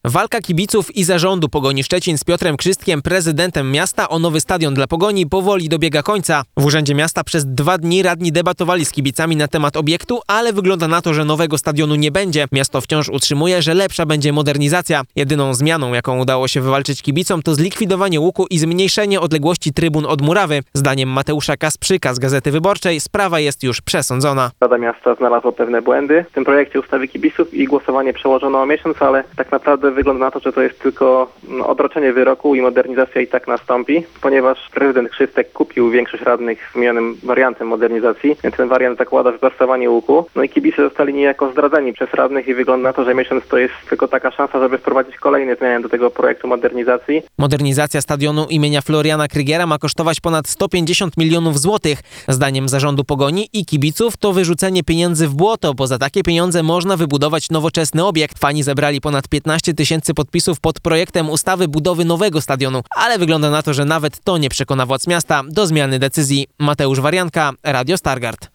Walka kibiców i zarządu Pogoni Szczecin z Piotrem Krzystkiem, prezydentem miasta, o nowy stadion dla Pogoni powoli dobiega końca. W Urzędzie Miasta przez 2 dni radni debatowali z kibicami na temat obiektu, ale wygląda na to, że nowego stadionu nie będzie. Miasto wciąż utrzymuje, że lepsza będzie modernizacja. Jedyną zmianą, jaką udało się wywalczyć kibicom, to zlikwidowanie łuku i zmniejszenie odległości trybun od murawy. Zdaniem Mateusza Kasprzyka z Gazety Wyborczej sprawa jest już przesądzona. Rada Miasta znalazła pewne błędy w tym projekcie ustawy kibiców i głosowanie przełożono o miesiąc, ale tak naprawdę wygląda na to, że to jest tylko odroczenie wyroku i modernizacja i tak nastąpi, ponieważ prezydent Krzystek kupił większość radnych wymienionym wariantem modernizacji. Ten wariant zakłada wyprostowanie łuku. No i kibice zostali niejako zdradzeni przez radnych i wygląda na to, że miesiąc to jest tylko taka szansa, żeby wprowadzić kolejne zmiany do tego projektu modernizacji. Modernizacja stadionu imienia Floriana Krygiera ma kosztować ponad 150 milionów złotych. Zdaniem zarządu Pogoni i kibiców to wyrzucenie pieniędzy w błoto, bo za takie pieniądze można wybudować nowoczesny obiekt. Fani zebrali ponad 15 000 podpisów pod projektem ustawy budowy nowego stadionu, ale wygląda na to, że nawet to nie przekona władz miasta do zmiany decyzji. Mateusz Warianka, Radio Stargard.